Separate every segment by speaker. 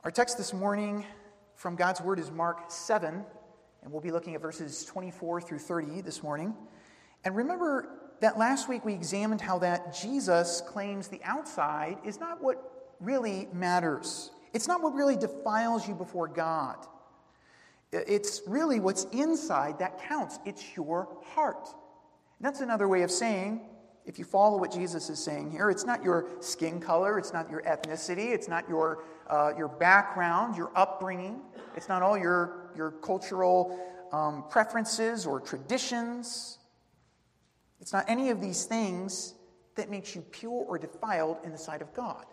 Speaker 1: Our text this morning from God's Word is Mark 7, and we'll be looking at verses 24 through 30 this morning. And remember that last week we examined how that Jesus claims the outside is not what really matters. It's not what really defiles you before God. It's really what's inside that counts. It's your heart. And that's another way of saying, if you follow what Jesus is saying here, it's not your skin color, it's not your ethnicity, it's not your background, your upbringing, it's not all your cultural preferences or traditions. It's not any of these things that makes you pure or defiled in the sight of God.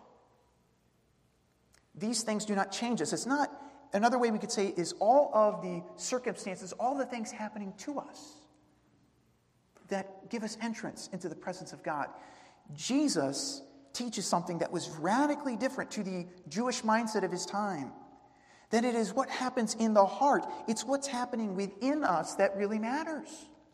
Speaker 1: These things do not change us. It's not, another way we could say is all of the circumstances, all the things happening to us that give us entrance into the presence of God. Jesus teaches something that was radically different to the Jewish mindset of his time. That it is what happens in the heart. It's what's happening within us that really matters.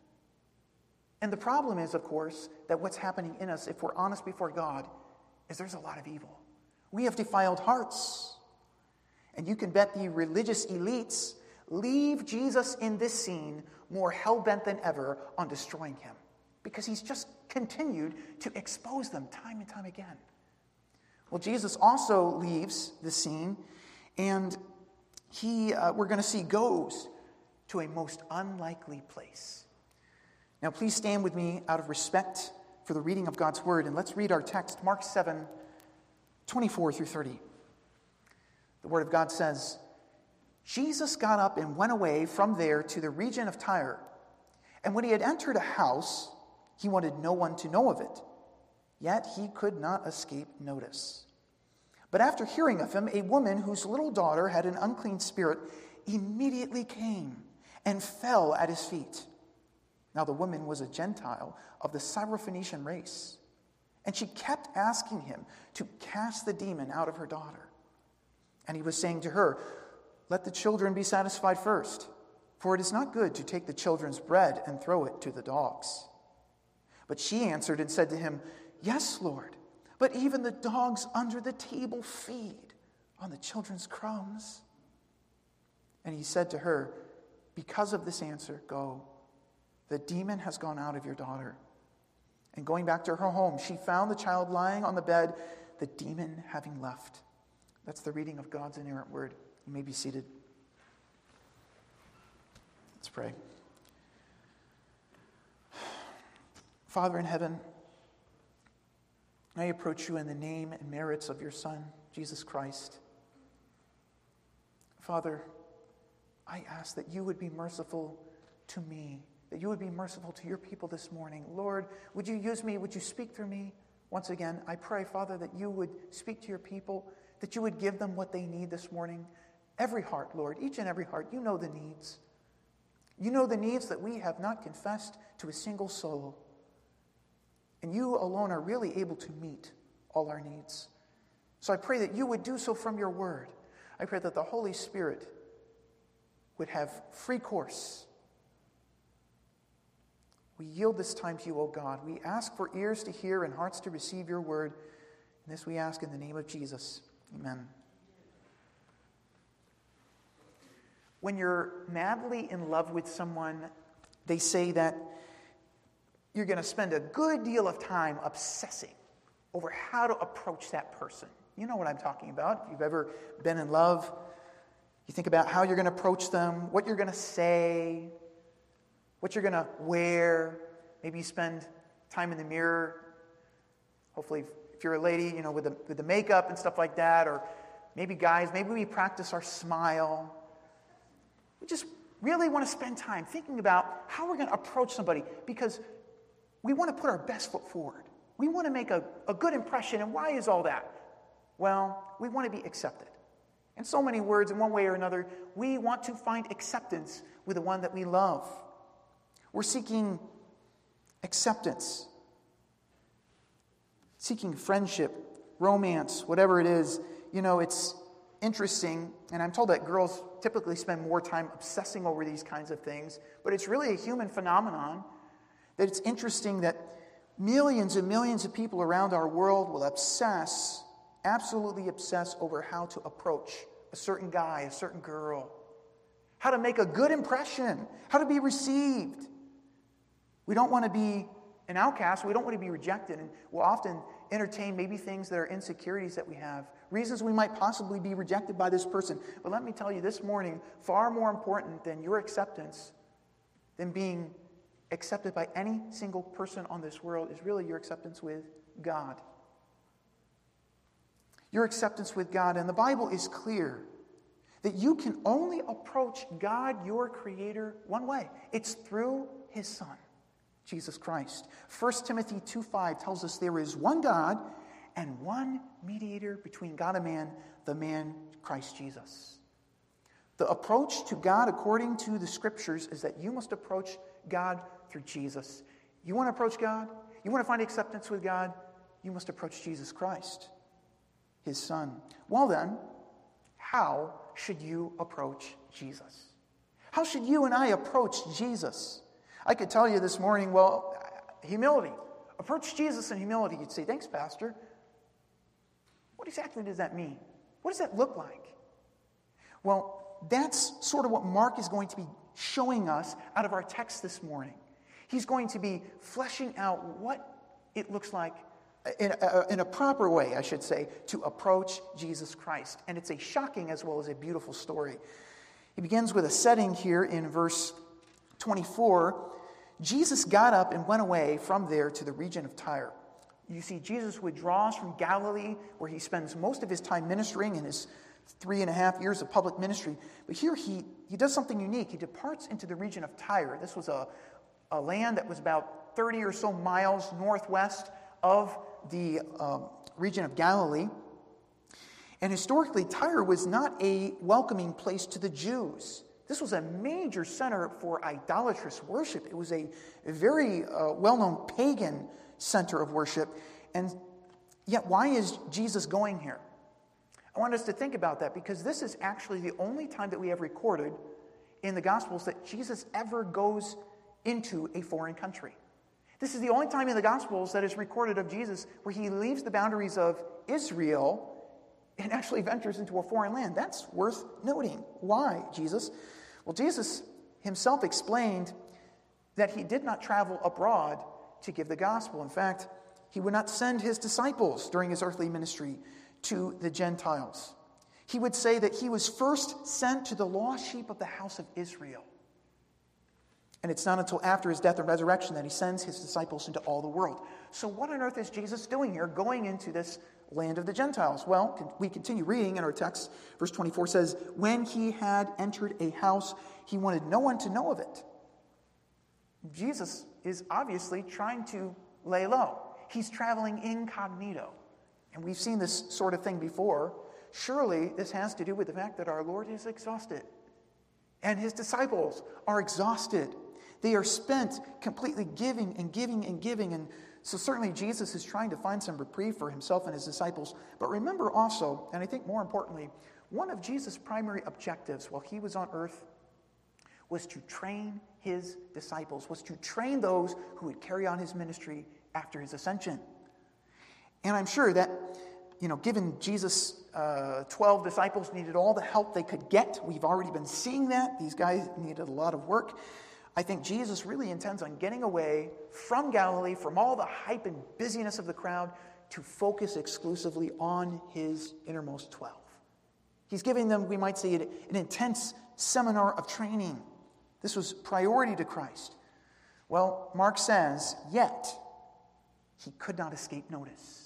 Speaker 1: And the problem is, of course, that what's happening in us, if we're honest before God, is there's a lot of evil. We have defiled hearts. And you can bet the religious elites leave Jesus in this scene more hell-bent than ever on destroying him, because he's just continued to expose them time and time again. Well, Jesus also leaves the scene, and we're going to see, goes to a most unlikely place. Now, please stand with me out of respect for the reading of God's Word, and let's read our text, Mark 7, 24 through 30. The Word of God says, Jesus got up and went away from there to the region of Tyre. And when he had entered a house, he wanted no one to know of it. Yet he could not escape notice. But after hearing of him, a woman whose little daughter had an unclean spirit immediately came and fell at his feet. Now the woman was a Gentile of the Syrophoenician race, and she kept asking him to cast the demon out of her daughter. And he was saying to her, "Let the children be satisfied first, for it is not good to take the children's bread and throw it to the dogs." But she answered and said to him, "Yes, Lord, but even the dogs under the table feed on the children's crumbs." And he said to her, "Because of this answer, go. The demon has gone out of your daughter." And going back to her home, she found the child lying on the bed, the demon having left. That's the reading of God's inerrant word. You may be seated. Let's pray. Father in heaven, I approach you in the name and merits of your Son, Jesus Christ. Father, I ask that you would be merciful to me, that you would be merciful to your people this morning. Lord, would you use me? Would you speak through me? Once again, I pray, Father, that you would speak to your people, that you would give them what they need this morning. Every heart, Lord, each and every heart, you know the needs. You know the needs that we have not confessed to a single soul. And you alone are really able to meet all our needs. So I pray that you would do so from your word. I pray that the Holy Spirit would have free course. We yield this time to you, O God. We ask for ears to hear and hearts to receive your word. And this we ask in the name of Jesus. Amen. When you're madly in love with someone, they say that you're going to spend a good deal of time obsessing over how to approach that person. You know what I'm talking about. If you've ever been in love, you think about how you're going to approach them, what you're going to say, what you're going to wear. Maybe you spend time in the mirror. Hopefully, if you're a lady, with the makeup and stuff like that. Or maybe guys, maybe we practice our smile. We just really want to spend time thinking about how we're going to approach somebody, because we want to put our best foot forward. We want to make a good impression. And why is all that? Well, we want to be accepted. In so many words, in one way or another, we want to find acceptance with the one that we love. We're seeking acceptance, seeking friendship, romance, whatever it is. It's interesting, and I'm told that girls typically spend more time obsessing over these kinds of things, but it's really a human phenomenon, that it's interesting that millions and millions of people around our world will absolutely obsess over how to approach a certain guy, a certain girl, how to make a good impression, how to be received. We don't want to be an outcast. We don't want to be rejected. And we'll often entertain maybe things that are insecurities that we have, reasons we might possibly be rejected by this person. But let me tell you this morning, far more important than your acceptance, than being accepted by any single person on this world, is really your acceptance with God. Your acceptance with God. And the Bible is clear that you can only approach God, your Creator, one way. It's through His Son, Jesus Christ. 1 Timothy 2:5 tells us there is one God and one mediator between God and man, the man Christ Jesus. The approach to God according to the Scriptures is that you must approach God through Jesus. You want to approach God? You want to find acceptance with God? You must approach Jesus Christ, His Son. Well then, how should you approach Jesus? How should you and I approach Jesus? I could tell you this morning, well, humility. Approach Jesus in humility. You'd say, thanks, Pastor. What exactly does that mean? What does that look like? Well, that's sort of what Mark is going to be showing us out of our text this morning. He's going to be fleshing out what it looks like in a proper way, I should say, to approach Jesus Christ. And it's a shocking as well as a beautiful story. He begins with a setting here in verse 24. Jesus got up and went away from there to the region of Tyre. You see, Jesus withdraws from Galilee, where he spends most of his time ministering in his 3.5 years of public ministry. But here he does something unique. He departs into the region of Tyre. This was a land that was about 30 or so miles northwest of the region of Galilee. And historically, Tyre was not a welcoming place to the Jews. This was a major center for idolatrous worship. It was a very well-known pagan center of worship. And yet, why is Jesus going here? I want us to think about that, because this is actually the only time that we have recorded in the Gospels that Jesus ever goes into a foreign country. This is the only time in the Gospels that is recorded of Jesus where he leaves the boundaries of Israel and actually ventures into a foreign land. That's worth noting. Why, Jesus? Well, Jesus himself explained that he did not travel abroad to give the gospel. In fact, he would not send his disciples during his earthly ministry to the Gentiles. He would say that he was first sent to the lost sheep of the house of Israel. And it's not until after his death and resurrection that he sends his disciples into all the world. So what on earth is Jesus doing here, going into this land of the Gentiles? Well, we continue reading in our text. Verse 24 says, when he had entered a house, he wanted no one to know of it. Jesus is obviously trying to lay low. He's traveling incognito. And we've seen this sort of thing before. Surely this has to do with the fact that our Lord is exhausted. And his disciples are exhausted. They are spent completely giving and giving and giving. And so certainly Jesus is trying to find some reprieve for himself and his disciples. But remember also, and I think more importantly, one of Jesus' primary objectives while he was on earth was to train his disciples, was to train those who would carry on his ministry after his ascension. And I'm sure that, given Jesus' 12 disciples needed all the help they could get, we've already been seeing that. These guys needed a lot of work. I think Jesus really intends on getting away from Galilee, from all the hype and busyness of the crowd, to focus exclusively on his innermost 12. He's giving them, we might say, an intense seminar of training. This was priority to Christ. Well, Mark says, yet he could not escape notice.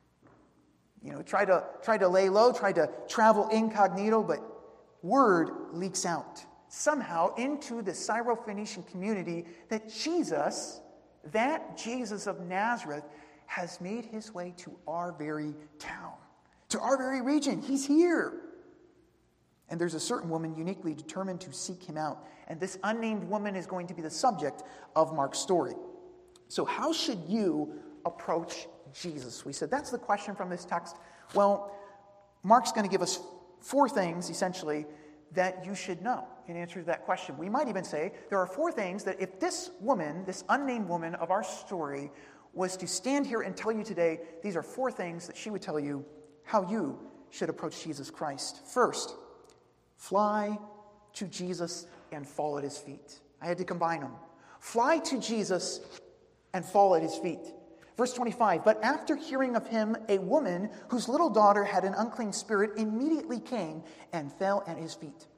Speaker 1: Try to lay low, try to travel incognito, but word leaks out somehow into the Syrophoenician community that Jesus, that Jesus of Nazareth, has made his way to our very town, to our very region. He's here. And there's a certain woman uniquely determined to seek him out. And this unnamed woman is going to be the subject of Mark's story. So how should you approach Jesus? We said that's the question from this text. Well, Mark's going to give us 4 things, essentially, that you should know in answer to that question. We might even say there are 4 things that if this woman, this unnamed woman of our story, was to stand here and tell you today, these are 4 things that she would tell you how you should approach Jesus Christ. First, Fly to Jesus and fall at his feet. I had to combine them. Fly to Jesus and fall at his feet. Verse 25, but after hearing of him, a woman whose little daughter had an unclean spirit immediately came and fell at his feet.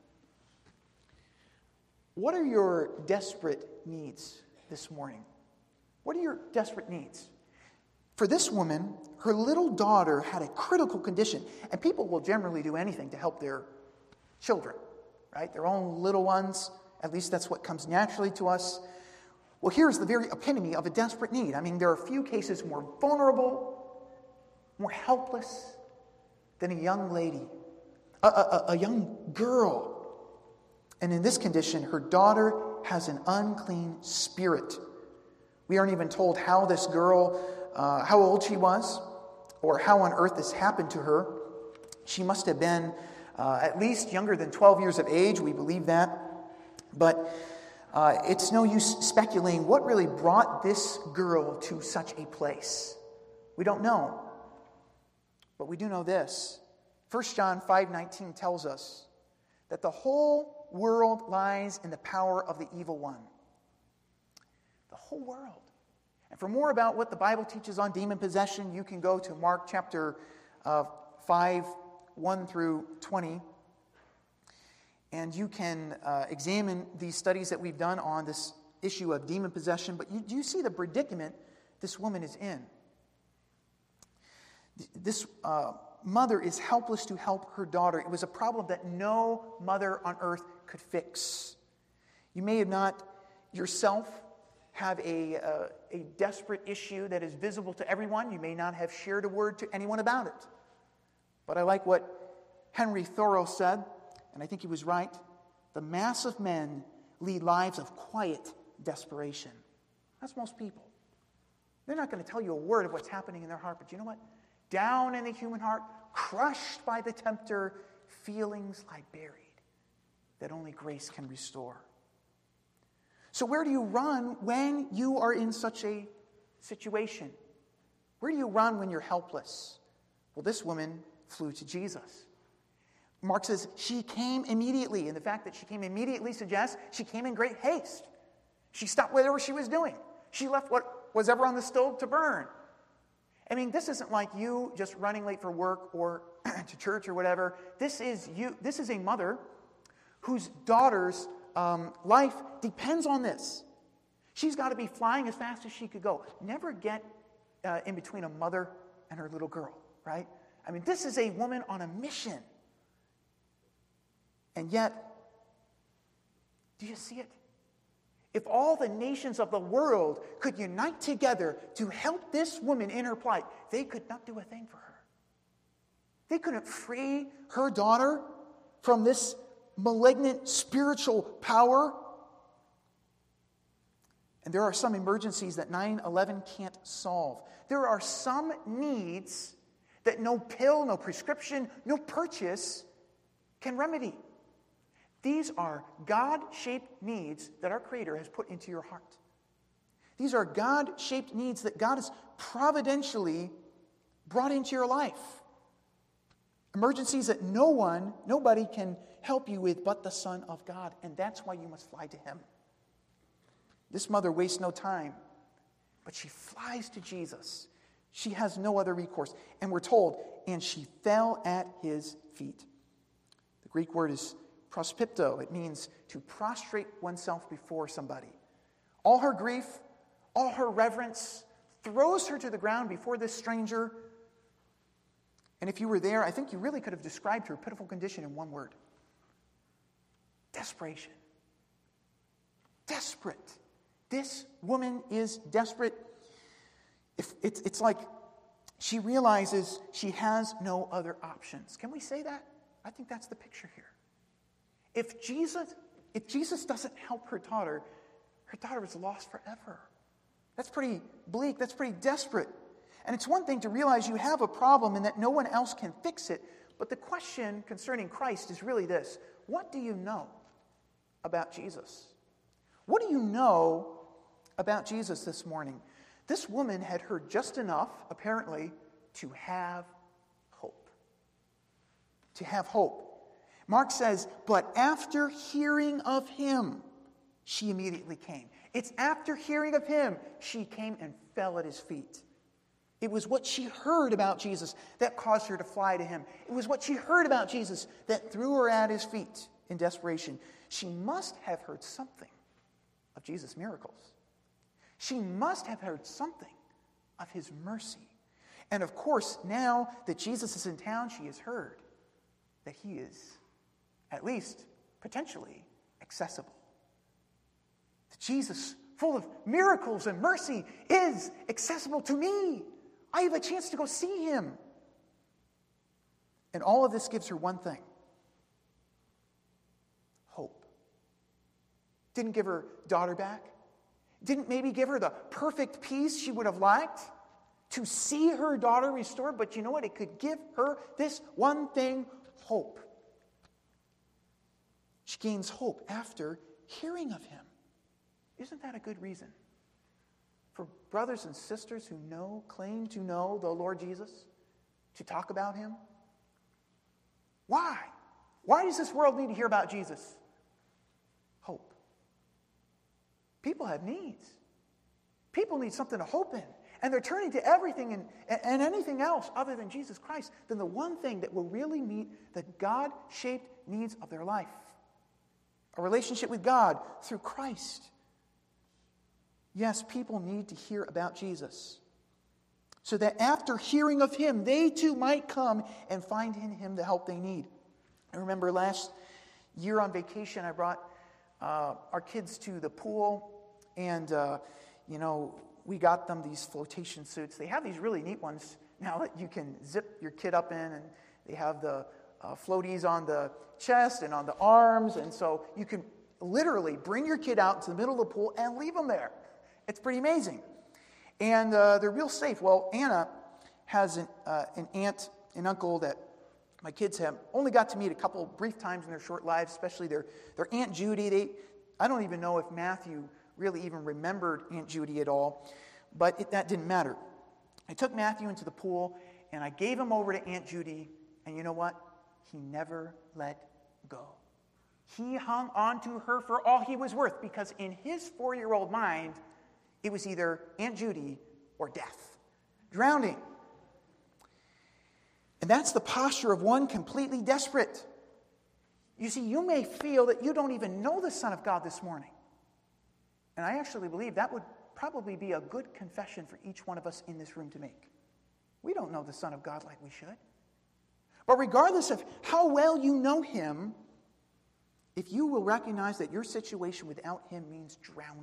Speaker 1: What are your desperate needs this morning? What are your desperate needs? For this woman, her little daughter had a critical condition, and people will generally do anything to help their children, right? Their own little ones. At least that's what comes naturally to us. Well, here's the very epitome of a desperate need. I mean, there are few cases more vulnerable, more helpless than a young lady, a young girl. And in this condition, her daughter has an unclean spirit. We aren't even told how this girl, how old she was, or how on earth this happened to her. She must have been at least younger than 12 years of age. We believe that. But it's no use speculating what really brought this girl to such a place. We don't know. But we do know this. 1 John 5:19 tells us that the whole world lies in the power of the evil one. The whole world. And for more about what the Bible teaches on demon possession, you can go to Mark chapter 5, 1 through 20. And you can examine these studies that we've done on this issue of demon possession. But you see the predicament this woman is in. This mother is helpless to help her daughter. It was a problem that no mother on earth could fix. You may have not yourself have a desperate issue that is visible to everyone. You may not have shared a word to anyone about it. But I like what Henry Thoreau said, and I think he was right. The mass of men lead lives of quiet desperation. That's most people. They're not going to tell you a word of what's happening in their heart, but you know what? Down in the human heart, crushed by the tempter, feelings lie buried that only grace can restore. So where do you run when you are in such a situation? Where do you run when you're helpless? Well, this woman flew to Jesus. Mark says she came immediately, and the fact that she came immediately suggests she came in great haste. She stopped whatever she was doing. She left what was ever on the stove to burn. I mean, this isn't like you just running late for work or to church or whatever. This is you. This is a mother whose daughter's life depends on this. She's got to be flying as fast as she could go. Never get in between a mother and her little girl, right? I mean, this is a woman on a mission. And yet, do you see it? If all the nations of the world could unite together to help this woman in her plight, they could not do a thing for her. They couldn't free her daughter from this malignant spiritual power. And there are some emergencies that 9/11 can't solve. There are some needs that no pill, no prescription, no purchase can remedy. These are God-shaped needs that our Creator has put into your heart. These are God-shaped needs that God has providentially brought into your life. Emergencies that nobody can help you with but the Son of God. And that's why you must fly to Him. This mother wastes no time, but she flies to Jesus. She has no other recourse. And we're told, and she fell at His feet. The Greek word is prospipto. It means to prostrate oneself before somebody. All her grief, all her reverence throws her to the ground before this stranger. And if you were there, I think you really could have described her pitiful condition in one word. Desperation. Desperate. This woman is desperate. It's like she realizes she has no other options. Can we say that? I think that's the picture here. If Jesus doesn't help her daughter is lost forever. That's pretty bleak. That's pretty desperate. And it's one thing to realize you have a problem and that no one else can fix it. But the question concerning Christ is really this. What do you know about Jesus? What do you know about Jesus this morning? This woman had heard just enough, apparently, to have hope. To have hope. Mark says, but after hearing of him, she immediately came. It's after hearing of him, she came and fell at his feet. It was what she heard about Jesus that caused her to fly to him. It was what she heard about Jesus that threw her at his feet in desperation. She must have heard something of Jesus' miracles. She must have heard something of his mercy. And of course, now that Jesus is in town, she has heard that he is, at least potentially, accessible. That Jesus, full of miracles and mercy, is accessible to me. I have a chance to go see him. And all of this gives her one thing: hope. Didn't give her daughter back. Didn't maybe give her the perfect peace she would have liked to see her daughter restored. But you know what? It could give her this one thing: hope. She gains hope after hearing of him. Isn't that a good reason for brothers and sisters who claim to know the Lord Jesus, to talk about him? Why? Why does this world need to hear about Jesus? Hope. People have needs. People need something to hope in. And they're turning to everything and anything else other than Jesus Christ, than the one thing that will really meet the God-shaped needs of their life. A relationship with God through Christ. Yes, people need to hear about Jesus, so that after hearing of him, they too might come and find in him the help they need. I remember last year on vacation, I brought our kids to the pool, and we got them these flotation suits. They have these really neat ones now that you can zip your kid up in, and they have the floaties on the chest and on the arms, and so you can literally bring your kid out to the middle of the pool and leave them there. It's pretty amazing. And they're real safe. Well, Anna has an aunt and uncle that my kids have only got to meet a couple brief times in their short lives, especially their Aunt Judy. I don't even know if Matthew really even remembered Aunt Judy at all, but that didn't matter. I took Matthew into the pool, and I gave him over to Aunt Judy, and you know what? He never let go. He hung on to her for all he was worth, because in his 4-year-old mind, it was either Aunt Judy or death, drowning. And that's the posture of one completely desperate. You see, you may feel that you don't even know the Son of God this morning. And I actually believe that would probably be a good confession for each one of us in this room to make. We don't know the Son of God like we should. But regardless of how well you know him, if you will recognize that your situation without him means drowning,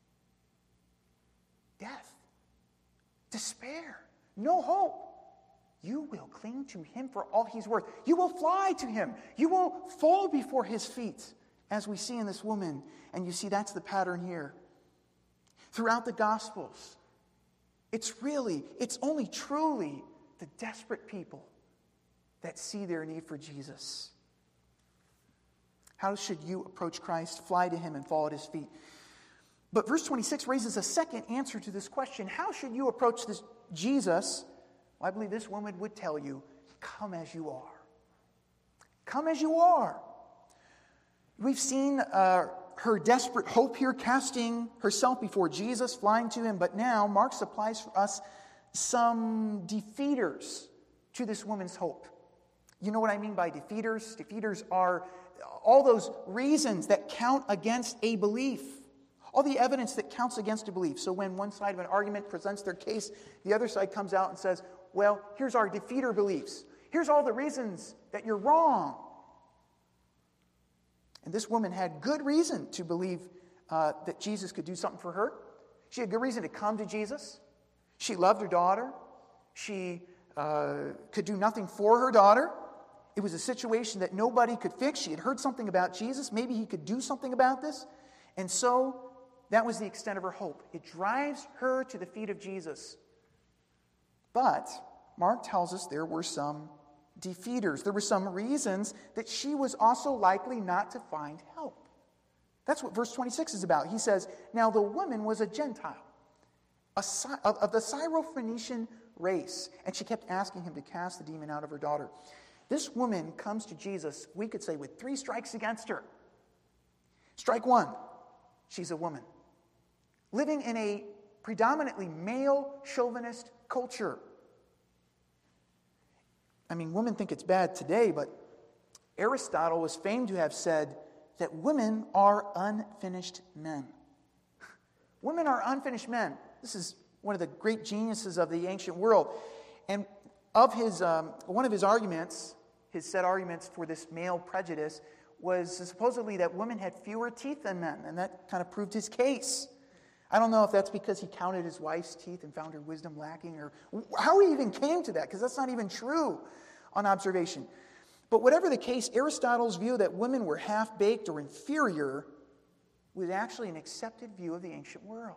Speaker 1: death, despair, no hope, you will cling to him for all he's worth. You will fly to him. You will fall before his feet, as we see in this woman. And you see, that's the pattern here. Throughout the Gospels, it's only truly the desperate people that see their need for Jesus. How should you approach Christ? Fly to him and fall at his feet. But verse 26 raises a second answer to this question. How should you approach this Jesus? Well, I believe this woman would tell you, come as you are. Come as you are. We've seen her desperate hope here, casting herself before Jesus, flying to him. But now Mark supplies for us some defeaters to this woman's hope. You know what I mean by defeaters? Defeaters are all those reasons that count against a belief. All the evidence that counts against a belief. So when one side of an argument presents their case, the other side comes out and says, well, here's our defeater beliefs. Here's all the reasons that you're wrong. And this woman had good reason to believe that Jesus could do something for her. She had good reason to come to Jesus. She loved her daughter. She could do nothing for her daughter. It was a situation that nobody could fix. She had heard something about Jesus. Maybe he could do something about this. And so that was the extent of her hope. It drives her to the feet of Jesus. But Mark tells us there were some defeaters. There were some reasons that she was also likely not to find help. That's what verse 26 is about. He says, now the woman was a Gentile, of the Syrophoenician race, and she kept asking him to cast the demon out of her daughter. This woman comes to Jesus, we could say, with 3 strikes against her. Strike 1, she's a woman, living in a predominantly male chauvinist culture. I mean, women think it's bad today, but Aristotle was famed to have said that women are unfinished men. Women are unfinished men. This is one of the great geniuses of the ancient world. And of his one of his arguments, his set arguments for this male prejudice, was supposedly that women had fewer teeth than men, and that kind of proved his case. I don't know if that's because he counted his wife's teeth and found her wisdom lacking, or how he even came to that, because that's not even true on observation. But whatever the case, Aristotle's view that women were half-baked or inferior was actually an accepted view of the ancient world.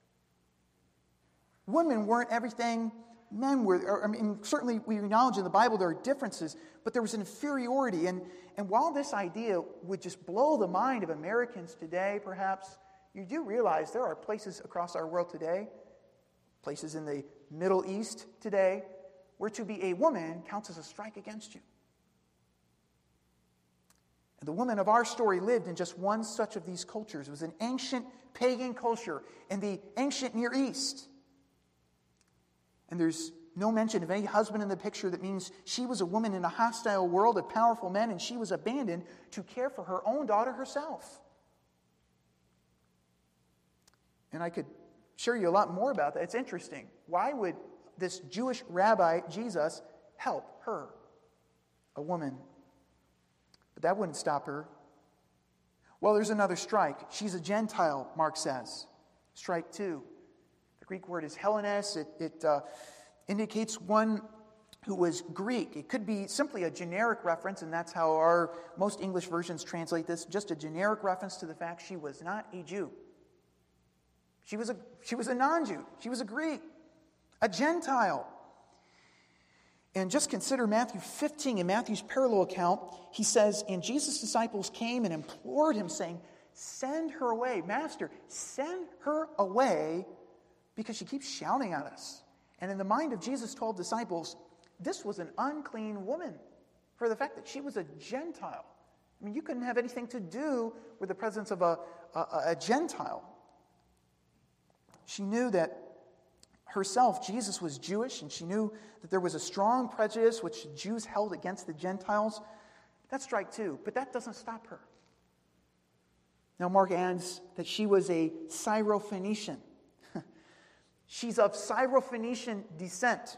Speaker 1: Women weren't everything men were. I mean, certainly we acknowledge in the Bible there are differences, but there was an inferiority. And while this idea would just blow the mind of Americans today, perhaps, you do realize there are places across our world today, places in the Middle East today, where to be a woman counts as a strike against you. And the woman of our story lived in just one such of these cultures. It was an ancient pagan culture in the ancient Near East. And there's no mention of any husband in the picture. That means she was a woman in a hostile world of powerful men, and she was abandoned to care for her own daughter herself. And I could share you a lot more about that. It's interesting. Why would this Jewish rabbi, Jesus, help her, a woman? But that wouldn't stop her. Well, there's another strike. She's a Gentile, Mark says. Strike 2. The Greek word is Hellenes. It indicates one who was Greek. It could be simply a generic reference, and that's how most English versions translate this, just a generic reference to the fact she was not a Jew. She was a non-Jew. She was a Greek, a Gentile. And just consider Matthew 15. In Matthew's parallel account, he says, and Jesus' disciples came and implored him, saying, send her away. Master, send her away, because she keeps shouting at us. And in the mind of Jesus' 12 disciples, this was an unclean woman for the fact that she was a Gentile. I mean, you couldn't have anything to do with the presence of a Gentile. She knew that herself, Jesus was Jewish, and she knew that there was a strong prejudice which the Jews held against the Gentiles. That's strike 2, but that doesn't stop her. Now, Mark adds that she was a Syrophoenician. She's of Syrophoenician descent.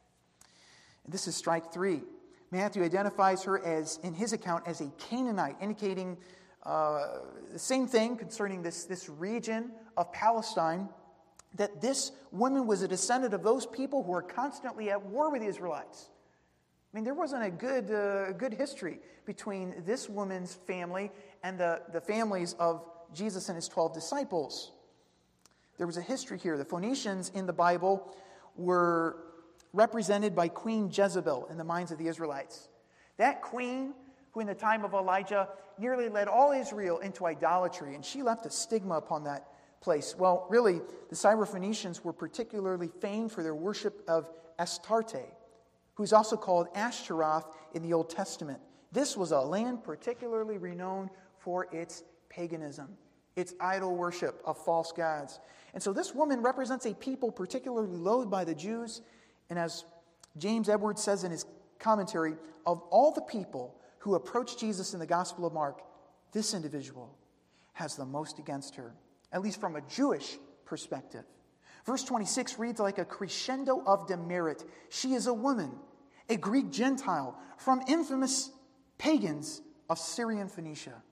Speaker 1: And this is strike 3. Matthew identifies her as, in his account, as a Canaanite, indicating the same thing concerning this region of Palestine, that this woman was a descendant of those people who were constantly at war with the Israelites. I mean, there wasn't a good history between this woman's family and the families of Jesus and his 12 disciples. There was a history here. The Phoenicians in the Bible were represented by Queen Jezebel in the minds of the Israelites. That queen, who in the time of Elijah nearly led all Israel into idolatry, and she left a stigma upon that place. Well, really, the Syrophoenicians were particularly famed for their worship of Astarte, who is also called Ashtaroth in the Old Testament. This was a land particularly renowned for its paganism, its idol worship of false gods. And so this woman represents a people particularly loathed by the Jews. And as James Edwards says in his commentary, of all the people who approach Jesus in the Gospel of Mark, this individual has the most against her, at least from a Jewish perspective. Verse 26 reads like a crescendo of demerit. She is a woman, a Greek Gentile, from infamous pagans of Syrian Phoenicia.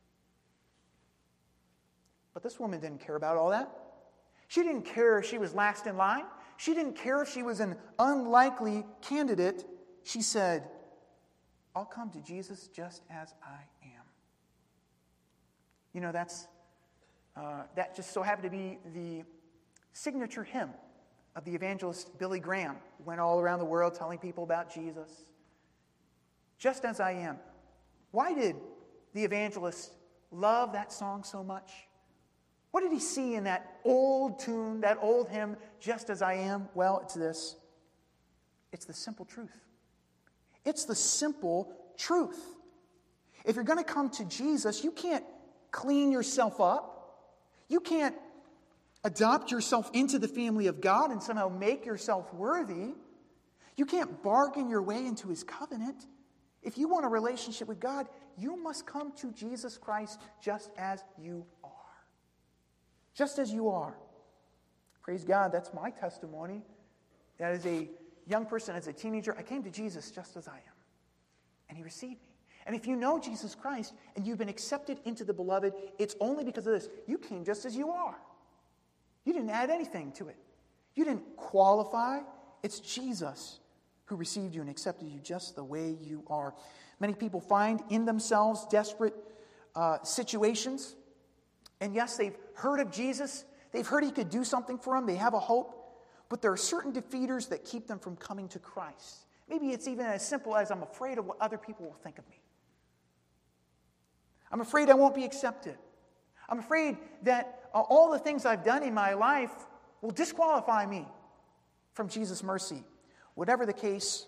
Speaker 1: But this woman didn't care about all that. She didn't care if she was last in line. She didn't care if she was an unlikely candidate. She said, I'll come to Jesus just as I am. You know, that just so happened to be the signature hymn of the evangelist Billy Graham, who went all around the world telling people about Jesus. Just as I am. Why did the evangelist love that song so much? What did he see in that old tune, that old hymn, just as I am? Well, it's this. It's the simple truth. It's the simple truth. If you're going to come to Jesus, you can't clean yourself up. You can't adopt yourself into the family of God and somehow make yourself worthy. You can't bargain your way into his covenant. If you want a relationship with God, you must come to Jesus Christ just as you are. Just as you are. Praise God, that's my testimony. As a young person, as a teenager, I came to Jesus just as I am. And he received me. And if you know Jesus Christ and you've been accepted into the beloved, it's only because of this. You came just as you are. You didn't add anything to it. You didn't qualify. It's Jesus who received you and accepted you just the way you are. Many people find in themselves desperate situations. And yes, they've heard of Jesus. They've heard he could do something for them. They have a hope. But there are certain defeaters that keep them from coming to Christ. Maybe it's even as simple as I'm afraid of what other people will think of me. I'm afraid I won't be accepted. I'm afraid that all the things I've done in my life will disqualify me from Jesus' mercy. Whatever the case,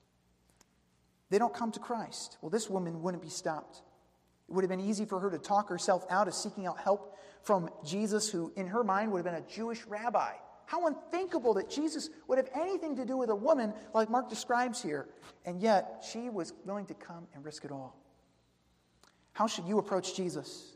Speaker 1: they don't come to Christ. Well, this woman wouldn't be stopped. It would have been easy for her to talk herself out of seeking out help from Jesus, who in her mind would have been a Jewish rabbi. How unthinkable that Jesus would have anything to do with a woman like Mark describes here. And yet, she was willing to come and risk it all. How should you approach Jesus?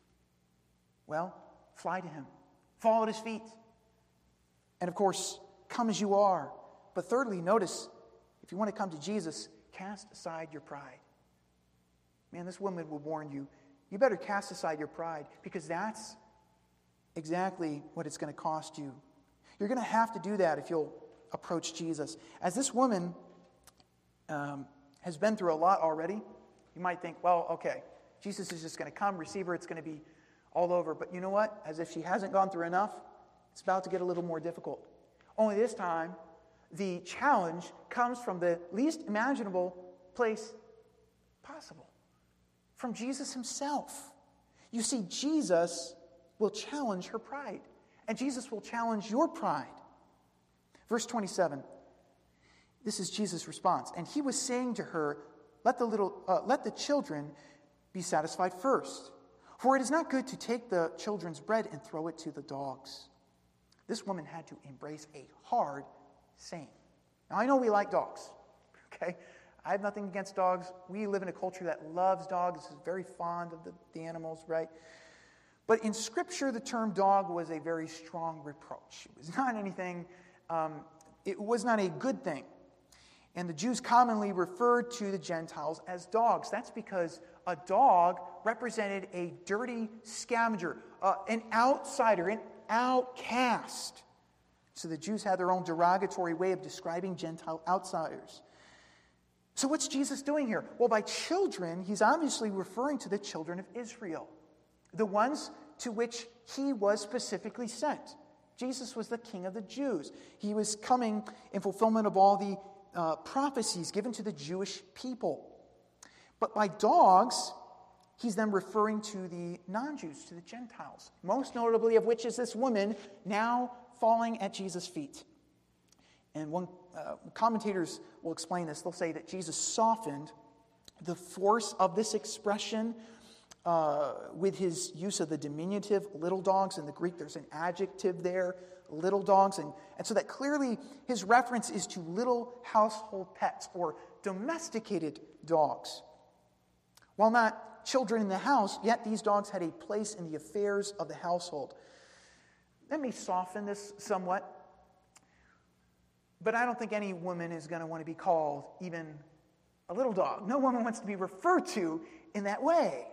Speaker 1: Well, fly to him. Fall at his feet. And of course, come as you are. But thirdly, notice, if you want to come to Jesus, cast aside your pride. Man, this woman will warn you. You better cast aside your pride, because that's exactly what it's going to cost you. You're going to have to do that if you'll approach Jesus. As this woman has been through a lot already, you might think, well, okay, Jesus is just going to come, receive her, it's going to be all over. But you know what? As if she hasn't gone through enough, it's about to get a little more difficult. Only this time, the challenge comes from the least imaginable place possible. From Jesus himself. You see, Jesus will challenge her pride. And Jesus will challenge your pride. Verse 27. This is Jesus' response. And he was saying to her, let the children be satisfied first. For it is not good to take the children's bread and throw it to the dogs. This woman had to embrace a hard saying. Now, I know we like dogs. Okay? I have nothing against dogs. We live in a culture that loves dogs, is very fond of the animals, right? But in Scripture, the term dog was a very strong reproach. It was not anything, it was not a good thing. And the Jews commonly referred to the Gentiles as dogs. That's because a dog represented a dirty scavenger, an outsider, an outcast. So the Jews had their own derogatory way of describing Gentile outsiders. So what's Jesus doing here? Well, by children, he's obviously referring to the children of Israel, the ones to which he was specifically sent. Jesus was the King of the Jews. He was coming in fulfillment of all the prophecies given to the Jewish people. But by dogs, he's then referring to the non-Jews, to the Gentiles, most notably of which is this woman now falling at Jesus' feet. And commentators will explain this. They'll say that Jesus softened the force of this expression with his use of the diminutive little dogs. In the Greek, there's an adjective there, little dogs. And so that clearly his reference is to little household pets or domesticated dogs. While not children in the house, yet these dogs had a place in the affairs of the household. Let me soften this somewhat. But I don't think any woman is going to want to be called even a little dog. No woman wants to be referred to in that way.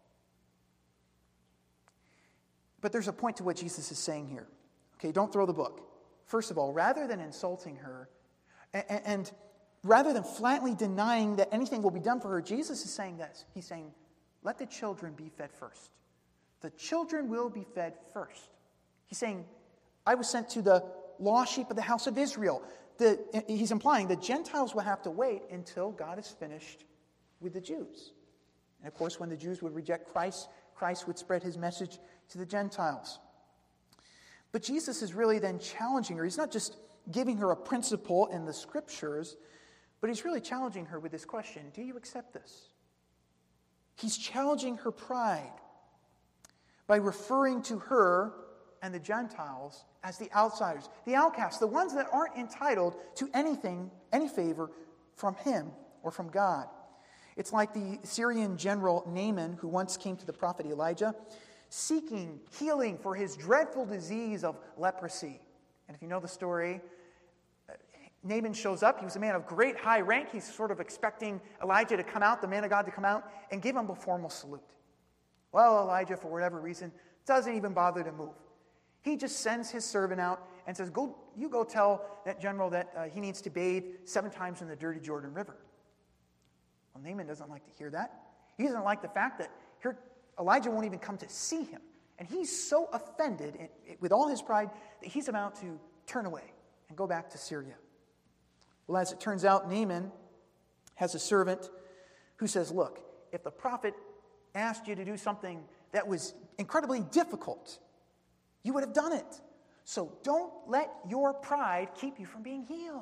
Speaker 1: But there's a point to what Jesus is saying here. Okay, don't throw the book. First of all, rather than insulting her, and rather than flatly denying that anything will be done for her, Jesus is saying this. He's saying, let the children be fed first. The children will be fed first. He's saying, I was sent to the lost sheep of the house of Israel. He's implying the Gentiles will have to wait until God is finished with the Jews. And of course, when the Jews would reject Christ, Christ would spread his message to the Gentiles. But Jesus is really then challenging her. He's not just giving her a principle in the Scriptures, But he's really challenging her with this question: do you accept this? He's challenging her pride by referring to her and the Gentiles as the outsiders, the outcasts, the ones that aren't entitled to anything, any favor from him or from God. It's like the Syrian general Naaman, who once came to the prophet Elijah, seeking healing for his dreadful disease of leprosy. And if you know the story, Naaman shows up. He was a man of great high rank. He's sort of expecting Elijah to come out, the man of God to come out, and give him a formal salute. Well, Elijah, for whatever reason, doesn't even bother to move. He just sends his servant out and says, go tell that general that he needs to bathe 7 times in the dirty Jordan River. Well, Naaman doesn't like to hear that. He doesn't like the fact that here Elijah won't even come to see him. And he's so offended with all his pride that he's about to turn away and go back to Syria. Well, as it turns out, Naaman has a servant who says, look, if the prophet asked you to do something that was incredibly difficult, you would have done it. So don't let your pride keep you from being healed.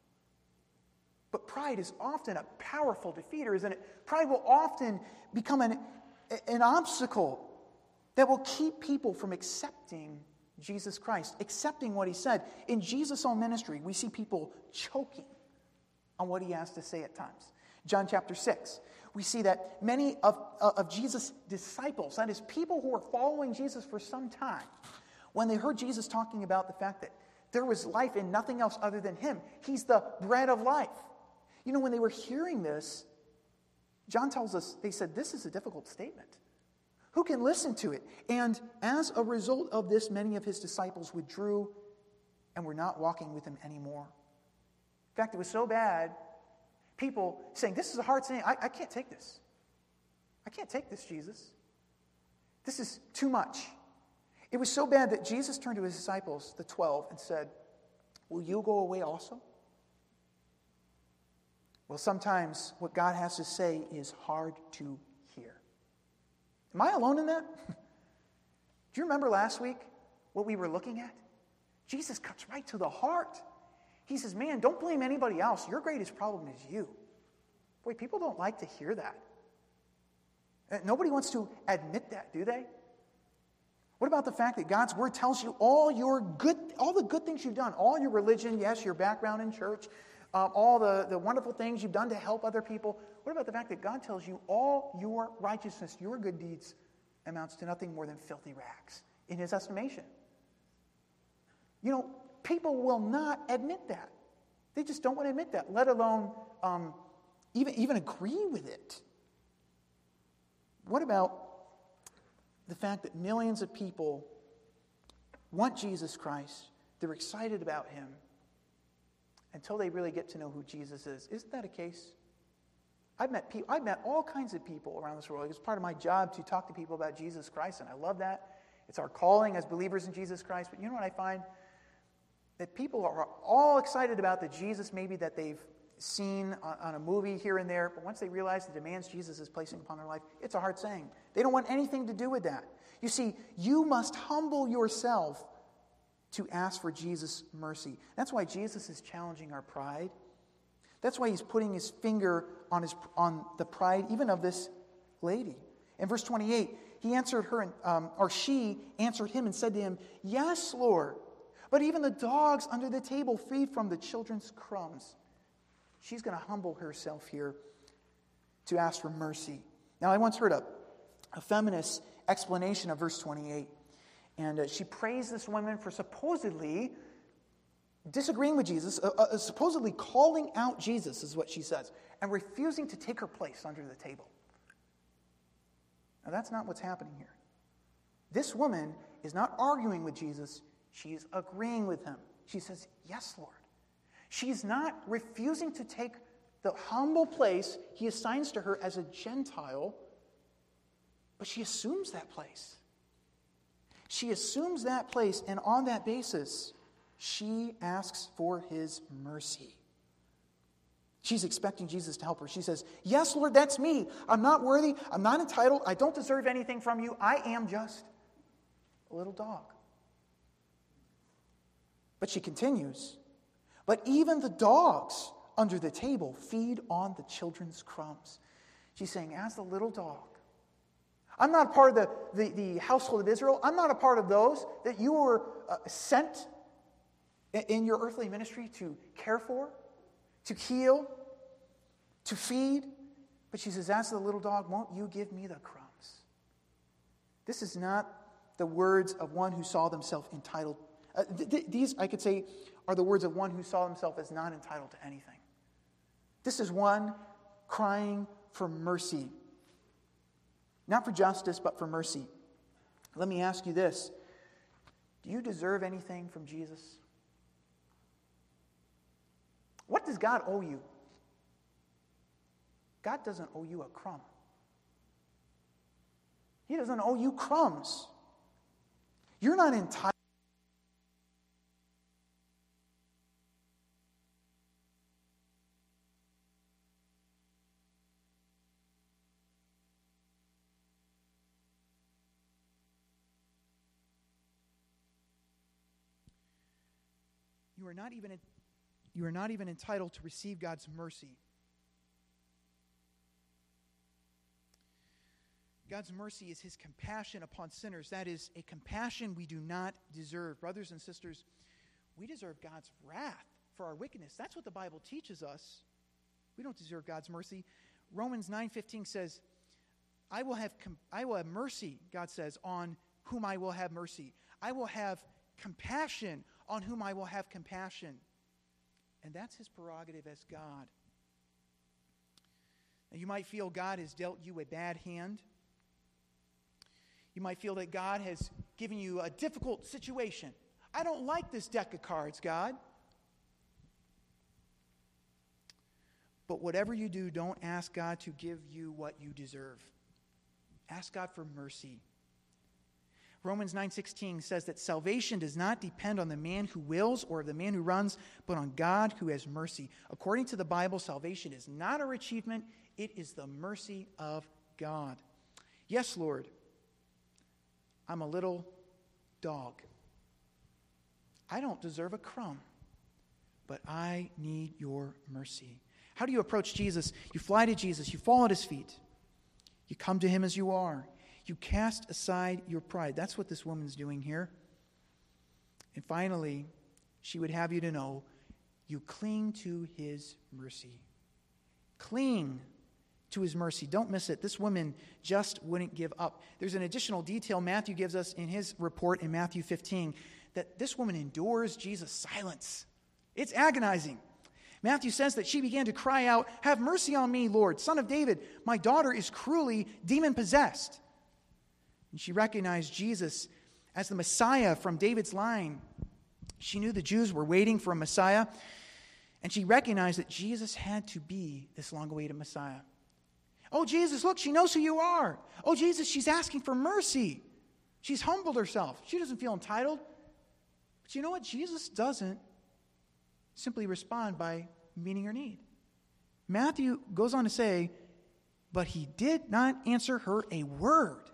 Speaker 1: But pride is often a powerful defeater, isn't it? Pride will often become an obstacle that will keep people from accepting Jesus Christ, accepting what he said. In Jesus' own ministry, we see people choking on what he has to say at times. John chapter 6, we see that many of Jesus' disciples, that is, people who were following Jesus for some time, when they heard Jesus talking about the fact that there was life in nothing else other than him, he's the bread of life. You know, when they were hearing this, John tells us, they said, this is a difficult statement. Who can listen to it? And as a result of this, many of his disciples withdrew and were not walking with him anymore. In fact, it was so bad, people saying, this is a hard saying. I can't take this. I can't take this, Jesus. This is too much. It was so bad that Jesus turned to his disciples, the 12, and said, will you go away also? Well, sometimes what God has to say is hard to hear. Am I alone in that? Do you remember last week what we were looking at? Jesus cuts right to the heart. He says, man, don't blame anybody else. Your greatest problem is you. Boy, people don't like to hear that. Nobody wants to admit that, do they? What about the fact that God's word tells you all the good things you've done, all your religion, yes, your background in church, all the wonderful things you've done to help other people. What about the fact that God tells you all your righteousness, your good deeds, amounts to nothing more than filthy rags in his estimation? You know, people will not admit that. They just don't want to admit that, let alone even agree with it. What about the fact that millions of people want Jesus Christ, they're excited about him, until they really get to know who Jesus is? Isn't that a case? I've met all kinds of people around this world. It's part of my job to talk to people about Jesus Christ, and I love that. It's our calling as believers in Jesus Christ. But you know what I find? That people are all excited about the Jesus maybe that they've seen on a movie here and there, but once they realize the demands Jesus is placing upon their life, it's a hard saying. They don't want anything to do with that. You see, you must humble yourself to ask for Jesus' mercy. That's why Jesus is challenging our pride. That's why he's putting his finger on the pride even of this lady. In verse 28, he answered her, she answered him and said to him, yes, Lord, but even the dogs under the table feed from the children's crumbs. She's going to humble herself here to ask for mercy. Now, I once heard a feminist explanation of verse 28. And she praised this woman for supposedly disagreeing with Jesus, supposedly calling out Jesus, is what she says, and refusing to take her place under the table. Now, that's not what's happening here. This woman is not arguing with Jesus. She's agreeing with him. She says, yes, Lord. She's not refusing to take the humble place he assigns to her as a Gentile, but she assumes that place. She assumes that place, and on that basis, she asks for his mercy. She's expecting Jesus to help her. She says, yes, Lord, that's me. I'm not worthy. I'm not entitled. I don't deserve anything from you. I am just a little dog. But she continues, but even the dogs under the table, feed on the children's crumbs. She's saying, as the little dog, I'm not a part of the household of Israel. I'm not a part of those that you were sent in your earthly ministry to care for, to heal, to feed. But she says, as the little dog, won't you give me the crumbs? This is not the words of one who saw themselves entitled. These, I could say, are the words of one who saw himself as not entitled to anything. This is one crying for mercy. Not for justice, but for mercy. Let me ask you this. Do you deserve anything from Jesus? What does God owe you? God doesn't owe you a crumb. He doesn't owe you crumbs. You're not entitled. You are not even entitled to receive God's mercy. God's mercy is his compassion upon sinners. That is a compassion we do not deserve. Brothers and sisters, we deserve God's wrath for our wickedness. That's what the Bible teaches us. We don't deserve God's mercy. Romans 9:15 says, I will have mercy, God says, on whom I will have mercy. I will have compassion on whom I will have compassion. And that's his prerogative as God. Now, you might feel God has dealt you a bad hand. You might feel that God has given you a difficult situation. I don't like this deck of cards, God. But whatever you do, don't ask God to give you what you deserve. Ask God for mercy. Romans 9:16 says that salvation does not depend on the man who wills or the man who runs, but on God who has mercy. According to the Bible, salvation is not our achievement. It is the mercy of God. Yes, Lord, I'm a little dog. I don't deserve a crumb, but I need your mercy. How do you approach Jesus? You fly to Jesus. You fall at his feet. You come to him as you are. You cast aside your pride. That's what this woman's doing here. And finally, she would have you to know, you cling to his mercy. Cling to his mercy. Don't miss it. This woman just wouldn't give up. There's an additional detail Matthew gives us in his report in Matthew 15, that this woman endures Jesus' silence. It's agonizing. Matthew says that she began to cry out, "Have mercy on me, Lord, Son of David. My daughter is cruelly demon-possessed." And she recognized Jesus as the Messiah from David's line. She knew the Jews were waiting for a Messiah, and she recognized that Jesus had to be this long-awaited Messiah. Oh, Jesus, look, she knows who you are. Oh, Jesus, she's asking for mercy. She's humbled herself. She doesn't feel entitled. But you know what? Jesus doesn't simply respond by meeting her need. Matthew goes on to say, but he did not answer her a word.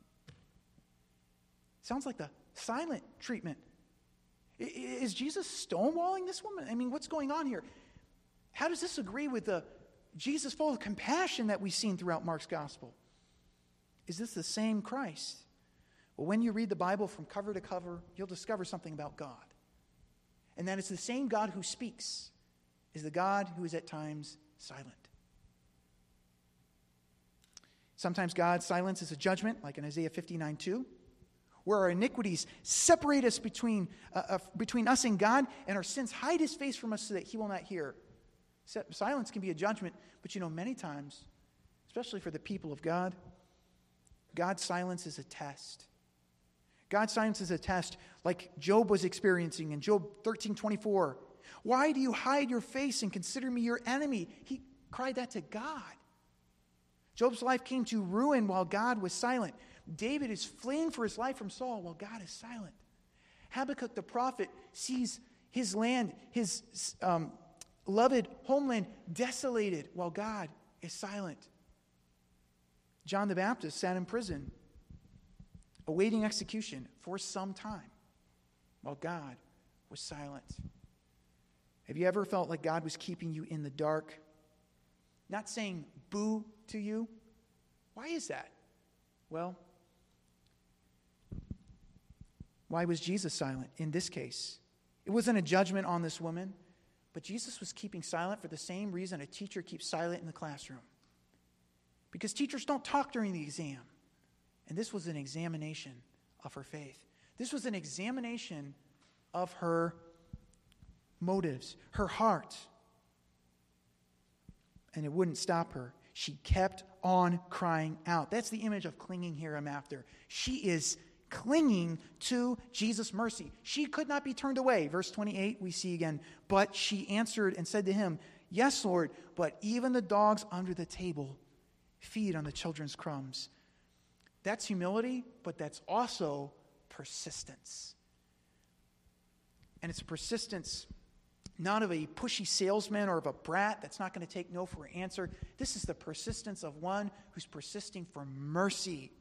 Speaker 1: Sounds like the silent treatment. Is Jesus stonewalling this woman? I mean, what's going on here? How does this agree with the Jesus full of compassion that we've seen throughout Mark's gospel? Is this the same Christ? Well, when you read the Bible from cover to cover, you'll discover something about God. And that it's the same God who speaks is the God who is at times silent. Sometimes God's silence is a judgment, like in Isaiah 59:2, where our iniquities separate us between us and God, and our sins hide his face from us so that he will not hear. Silence can be a judgment, but many times, especially for the people of God, God's silence is a test. God's silence is a test like Job was experiencing in Job 13:24. Why do you hide your face and consider me your enemy? He cried that to God. Job's life came to ruin while God was silent. David is fleeing for his life from Saul while God is silent. Habakkuk the prophet sees his land, his beloved homeland desolated while God is silent. John the Baptist sat in prison, awaiting execution for some time while God was silent. Have you ever felt like God was keeping you in the dark? Not saying boo to you? Why is that? Well, why was Jesus silent in this case? It wasn't a judgment on this woman, but Jesus was keeping silent for the same reason a teacher keeps silent in the classroom. Because teachers don't talk during the exam. And this was an examination of her faith. This was an examination of her motives, her heart. And it wouldn't stop her. She kept on crying out. That's the image of clinging here I'm after. She is clinging to Jesus' mercy. She could not be turned away. Verse 28, we see again, but she answered and said to him, "Yes, Lord, but even the dogs under the table feed on the children's crumbs." That's humility, but that's also persistence. And it's persistence not of a pushy salesman or of a brat that's not going to take no for an answer. This is the persistence of one who's persisting for mercy.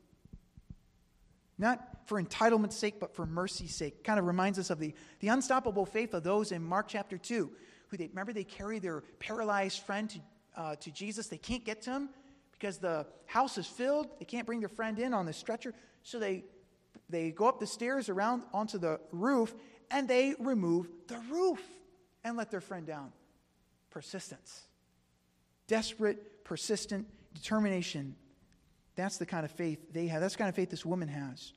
Speaker 1: Not for entitlement's sake, but for mercy's sake. Kind of reminds us of the unstoppable faith of those in Mark chapter 2. Remember they carry their paralyzed friend to Jesus. They can't get to him because the house is filled. They can't bring their friend in on the stretcher. So they go up the stairs around onto the roof, and they remove the roof and let their friend down. Persistence. Desperate, persistent determination. That's the kind of faith they have. That's the kind of faith this woman has.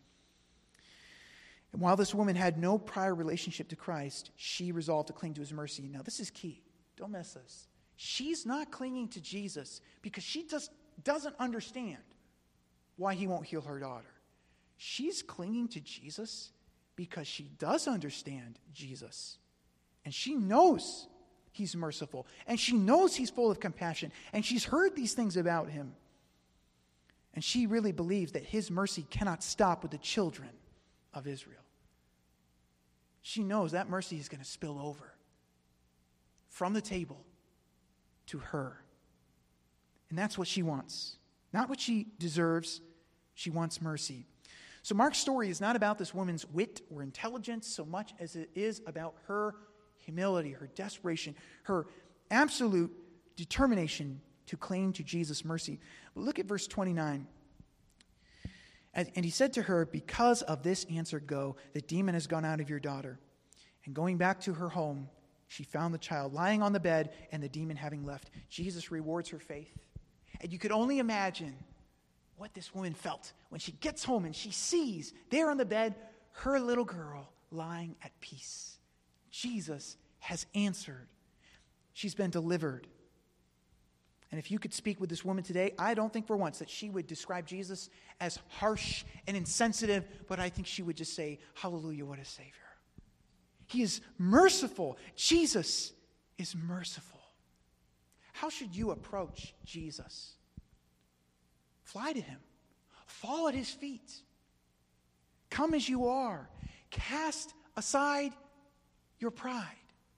Speaker 1: And while this woman had no prior relationship to Christ, she resolved to cling to his mercy. Now, this is key. Don't miss this. She's not clinging to Jesus because she just doesn't understand why he won't heal her daughter. She's clinging to Jesus because she does understand Jesus. And she knows he's merciful. And she knows he's full of compassion. And she's heard these things about him. And she really believes that his mercy cannot stop with the children of Israel. She knows that mercy is going to spill over from the table to her. And that's what she wants. Not what she deserves. She wants mercy. So Mark's story is not about this woman's wit or intelligence so much as it is about her humility, her desperation, her absolute determination to cling to Jesus' mercy. But look at verse 29. And he said to her, "Because of this answer go, the demon has gone out of your daughter." And going back to her home, she found the child lying on the bed and the demon having left. Jesus rewards her faith. And you could only imagine what this woman felt when she gets home and she sees there on the bed her little girl lying at peace. Jesus has answered. She's been delivered. And if you could speak with this woman today, I don't think for once that she would describe Jesus as harsh and insensitive, but I think she would just say, "Hallelujah, what a Savior." He is merciful. Jesus is merciful. How should you approach Jesus? Fly to him. Fall at his feet. Come as you are. Cast aside your pride.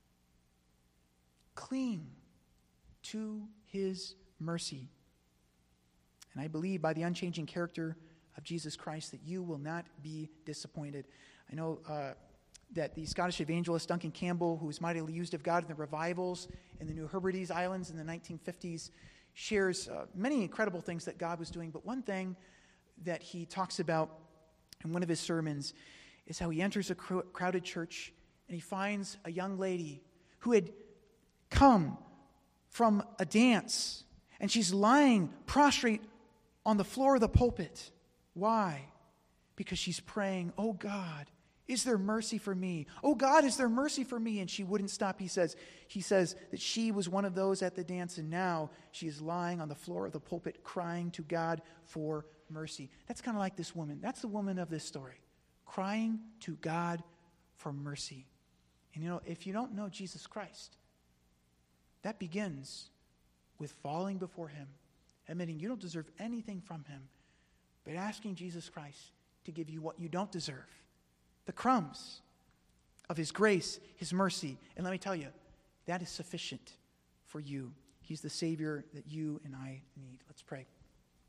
Speaker 1: Cling to his mercy. And I believe by the unchanging character of Jesus Christ that you will not be disappointed. I know that the Scottish evangelist Duncan Campbell, who was mightily used of God in the revivals in the New Hebrides Islands in the 1950s, shares many incredible things that God was doing. But one thing that he talks about in one of his sermons is how he enters a crowded church and he finds a young lady who had come from a dance, and she's lying prostrate on the floor of the pulpit. Why? Because she's praying, "Oh God, is there mercy for me? Oh God, is there mercy for me?" And she wouldn't stop. He says that she was one of those at the dance, and now she is lying on the floor of the pulpit crying to God for mercy. That's kind of like this woman. That's the woman of this story, crying to God for mercy. And if you don't know Jesus Christ, that begins with falling before him, admitting you don't deserve anything from him, but asking Jesus Christ to give you what you don't deserve, the crumbs of his grace, his mercy. And let me tell you, that is sufficient for you. He's the Savior that you and I need. Let's pray.